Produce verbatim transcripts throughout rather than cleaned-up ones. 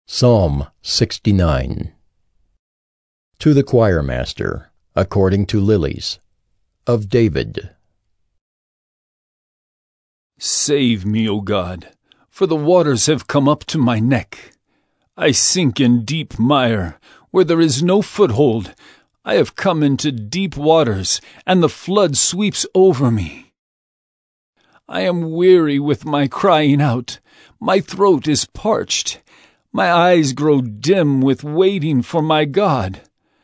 Psalm sixty-nine. To the choirmaster, according to Lilies, of David. Save me, O God, for the waters have come up to my neck. I sink in deep mire, where there is no foothold. I have come into deep waters, and the flood sweeps over me. I am weary with my crying out. My throat is parched. My eyes grow dim with waiting for my God.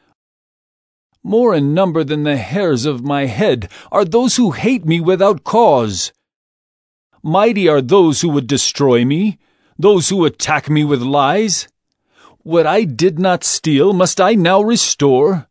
More in number than the hairs of my head are those who hate me without cause. Mighty are those who would destroy me, those who attack me with lies. What I did not steal, must I now restore?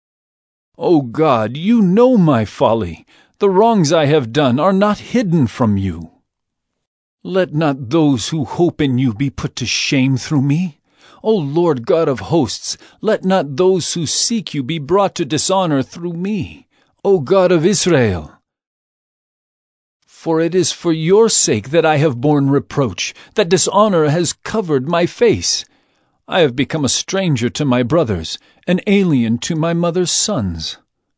O God, you know my folly. The wrongs I have done are not hidden from you. Let not those who hope in you be put to shame through me. O Lord God of hosts, let not those who seek you be brought to dishonor through me, O God of Israel. For it is for your sake that I have borne reproach, that dishonor has covered my face. I have become a stranger to my brothers, an alien to my mother's sons.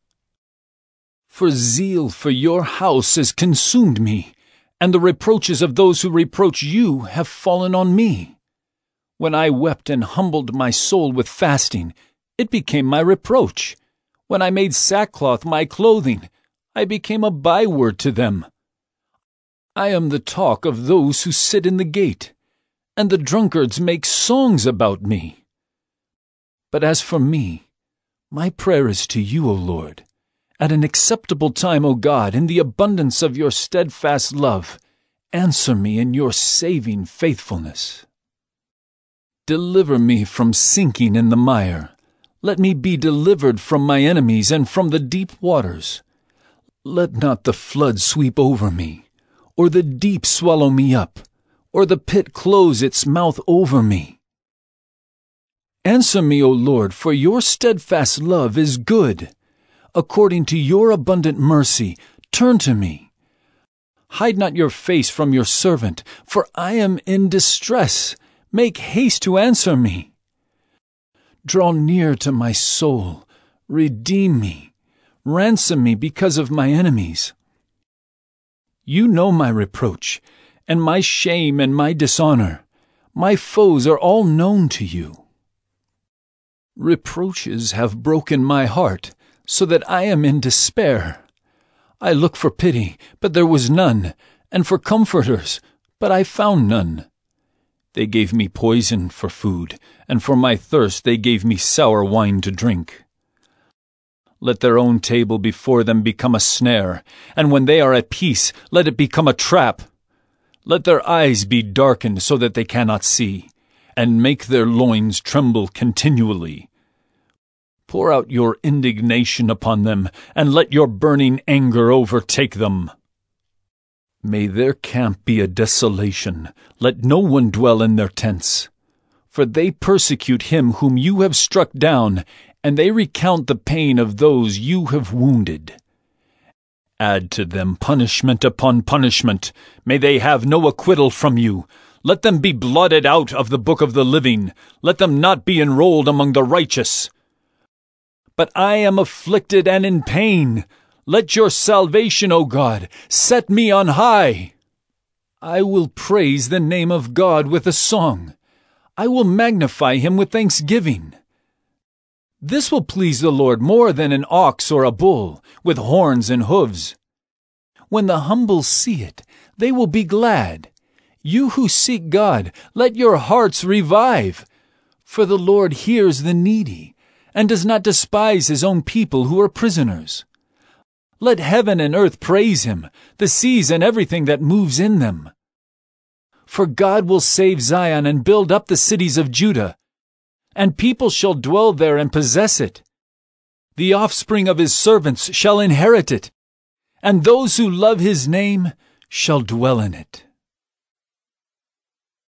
For zeal for your house has consumed me, and the reproaches of those who reproach you have fallen on me. When I wept and humbled my soul with fasting, it became my reproach. When I made sackcloth my clothing, I became a byword to them. I am the talk of those who sit in the gate, and the drunkards make songs about me. But as for me, my prayer is to you, O Lord. At an acceptable time, O God, in the abundance of your steadfast love, answer me in your saving faithfulness. Deliver me from sinking in the mire. Let me be delivered from my enemies and from the deep waters. Let not the flood sweep over me, or the deep swallow me up, or the pit close its mouth over me. Answer me, O Lord, for your steadfast love is good. According to your abundant mercy, turn to me. Hide not your face from your servant, for I am in distress. Make haste to answer me. Draw near to my soul. Redeem me. Ransom me because of my enemies. You know my reproach, and my shame and my dishonor. My foes are all known to you. Reproaches have broken my heart, so that I am in despair. I looked for pity, but there was none, and for comforters, but I found none. They gave me poison for food, and for my thirst they gave me sour wine to drink. Let their own table before them become a snare, and when they are at peace, let it become a trap. Let their eyes be darkened so that they cannot see, and make their loins tremble continually. Pour out your indignation upon them, and let your burning anger overtake them. May their camp be a desolation. Let no one dwell in their tents. For they persecute him whom you have struck down, and they recount the pain of those you have wounded. Add to them punishment upon punishment. May they have no acquittal from you. Let them be blotted out of the book of the living. Let them not be enrolled among the righteous. But I am afflicted and in pain. Let your salvation, O God, set me on high. I will praise the name of God with a song. I will magnify him with thanksgiving. This will please the Lord more than an ox or a bull, with horns and hooves. When the humble see it, they will be glad. You who seek God, let your hearts revive. For the Lord hears the needy, and does not despise his own people who are prisoners. Let heaven and earth praise him, the seas and everything that moves in them. For God will save Zion and build up the cities of Judah, and people shall dwell there and possess it. The offspring of his servants shall inherit it, and those who love his name shall dwell in it.